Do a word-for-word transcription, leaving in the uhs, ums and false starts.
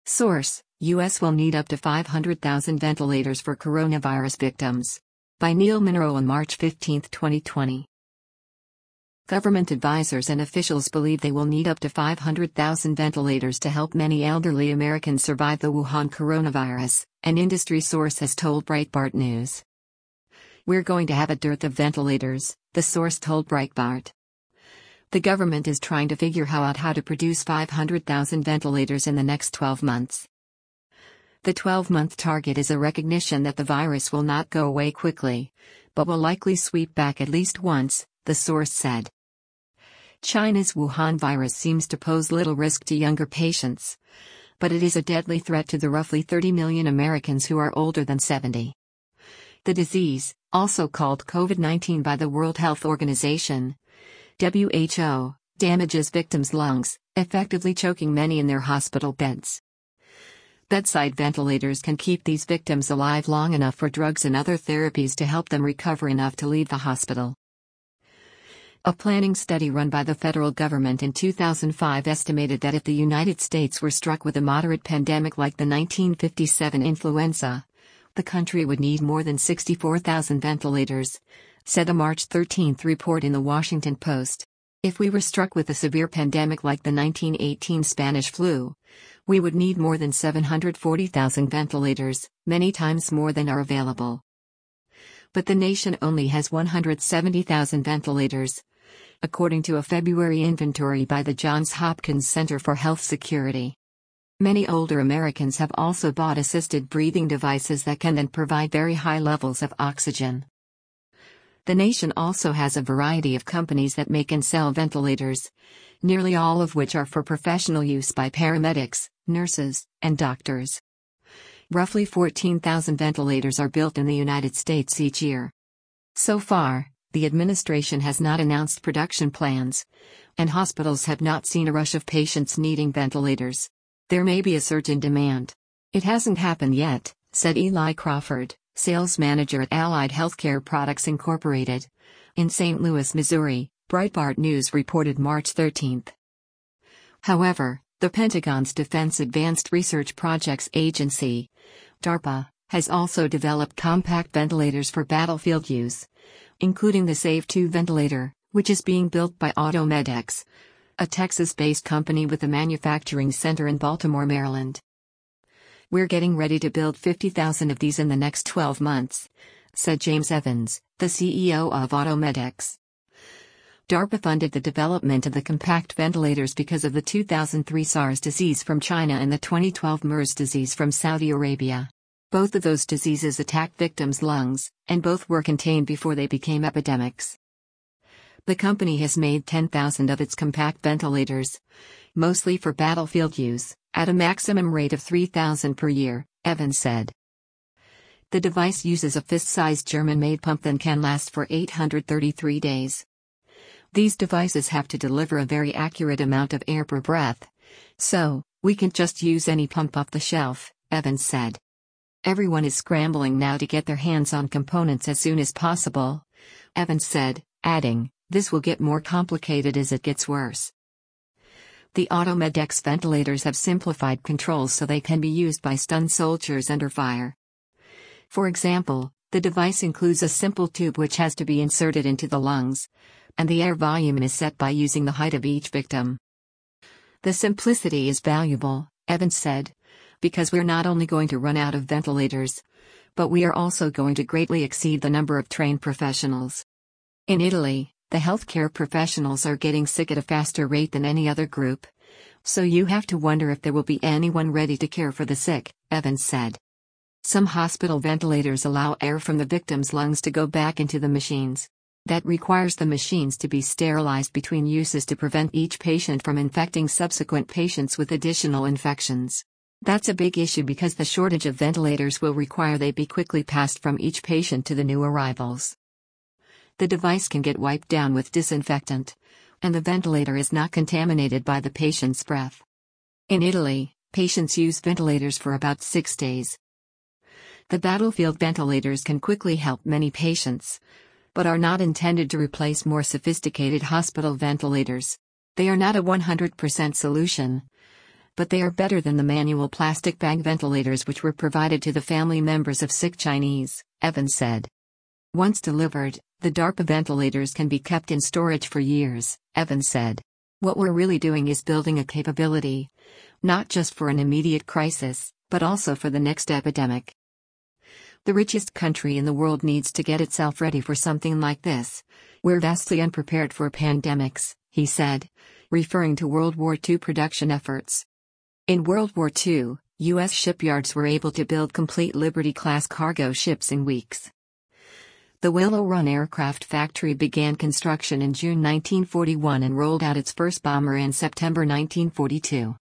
Source: U S will need up to five hundred thousand ventilators for coronavirus victims. By Neil Munro on March fifteenth, twenty twenty. Government advisors and officials believe they will need up to five hundred thousand ventilators to help many elderly Americans survive the Wuhan coronavirus, an industry source has told Breitbart News. "We're going to have a dearth of ventilators," the source told Breitbart. The government is trying to figure out how to produce five hundred thousand ventilators in the next twelve months. The twelve-month target is a recognition that the virus will not go away quickly, but will likely sweep back at least once, the source said. China's Wuhan virus seems to pose little risk to younger patients, but it is a deadly threat to the roughly thirty million Americans who are older than seventy. The disease, also called COVID nineteen by the World Health Organization, W H O, damages victims' lungs, effectively choking many in their hospital beds. Bedside ventilators can keep these victims alive long enough for drugs and other therapies to help them recover enough to leave the hospital. A planning study run by the federal government in two thousand five estimated that if the United States were struck with a moderate pandemic like the nineteen fifty-seven influenza, the country would need more than sixty-four thousand ventilators, said a March thirteenth report in the Washington Post. If we were struck with a severe pandemic like the nineteen eighteen Spanish flu, we would need more than seven hundred forty thousand ventilators, many times more than are available. But the nation only has one hundred seventy thousand ventilators, according to a February inventory by the Johns Hopkins Center for Health Security. Many older Americans have also bought assisted breathing devices that can then provide very high levels of oxygen. The nation also has a variety of companies that make and sell ventilators, nearly all of which are for professional use by paramedics, nurses, and doctors. Roughly fourteen thousand ventilators are built in the United States each year. So far, the administration has not announced production plans, and hospitals have not seen a rush of patients needing ventilators. There may be a surge in demand. It hasn't happened yet, said Eli Crawford, sales manager at Allied Healthcare Products Incorporated, in Saint Louis, Missouri, Breitbart News reported March thirteenth. However, the Pentagon's Defense Advanced Research Projects Agency, DARPA, has also developed compact ventilators for battlefield use, including the SAVE two ventilator, which is being built by Automedex, a Texas-based company with a manufacturing center in Baltimore, Maryland. "We're getting ready to build fifty thousand of these in the next twelve months, said James Evans, the C E O of Automedex. DARPA funded the development of the compact ventilators because of the two thousand three SARS disease from China and the twenty twelve MERS disease from Saudi Arabia. Both of those diseases attacked victims' lungs, and both were contained before they became epidemics. The company has made ten thousand of its compact ventilators, mostly for battlefield use, at a maximum rate of three thousand per year, Evans said. The device uses a fist-sized German-made pump that can last for eight hundred thirty-three days. These devices have to deliver a very accurate amount of air per breath, so we can't just use any pump off the shelf, Evans said. Everyone is scrambling now to get their hands on components as soon as possible, Evans said, adding, this will get more complicated as it gets worse. The Automedex ventilators have simplified controls so they can be used by stunned soldiers under fire. For example, the device includes a simple tube which has to be inserted into the lungs, and the air volume is set by using the height of each victim. The simplicity is valuable, Evans said, because we're not only going to run out of ventilators, but we are also going to greatly exceed the number of trained professionals. In Italy, the healthcare professionals are getting sick at a faster rate than any other group, so you have to wonder if there will be anyone ready to care for the sick, Evans said. Some hospital ventilators allow air from the victim's lungs to go back into the machines. That requires the machines to be sterilized between uses to prevent each patient from infecting subsequent patients with additional infections. That's a big issue because the shortage of ventilators will require they be quickly passed from each patient to the new arrivals. The device can get wiped down with disinfectant, and the ventilator is not contaminated by the patient's breath. In Italy, patients use ventilators for about six days. The battlefield ventilators can quickly help many patients, but are not intended to replace more sophisticated hospital ventilators. They are not a one hundred percent solution, but they are better than the manual plastic bag ventilators which were provided to the family members of sick Chinese, Evans said. Once delivered, the DARPA ventilators can be kept in storage for years, Evans said. What we're really doing is building a capability, not just for an immediate crisis, but also for the next epidemic. The richest country in the world needs to get itself ready for something like this. We're vastly unprepared for pandemics, he said, referring to World War Two production efforts. In World War Two, U S shipyards were able to build complete Liberty-class cargo ships in weeks. The Willow Run Aircraft Factory began construction in June nineteen forty-one and rolled out its first bomber in September nineteen forty-two.